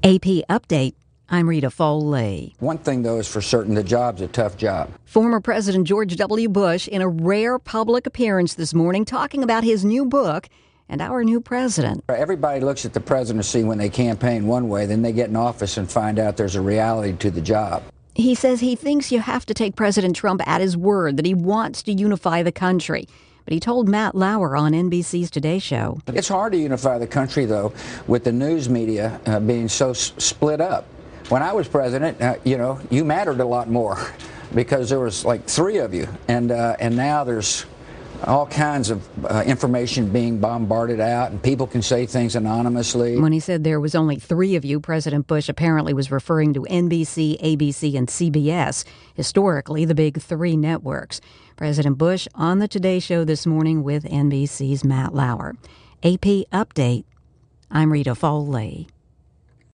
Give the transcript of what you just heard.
AP Update. I'm Rita Foley. One thing, though, is for certain, the job's a tough job. Former President George W. Bush in a rare public appearance this morning talking about his new book and our new president. Everybody looks at the presidency when they campaign one way, then they get in office and find out there's a reality to the job. He says he thinks you have to take President Trump at his word, that he wants to unify the country. But he told Matt Lauer on NBC's Today Show. It's hard to unify the country, though, with the news media being so split up. When I was president, you mattered a lot more because there was like three of you. And now there's all kinds of information being bombarded out, and people can say things anonymously. When he said there was only three of you, President Bush apparently was referring to NBC, ABC, and CBS, historically the big three networks. President Bush on the Today Show this morning with NBC's Matt Lauer. AP Update. I'm Rita Foley.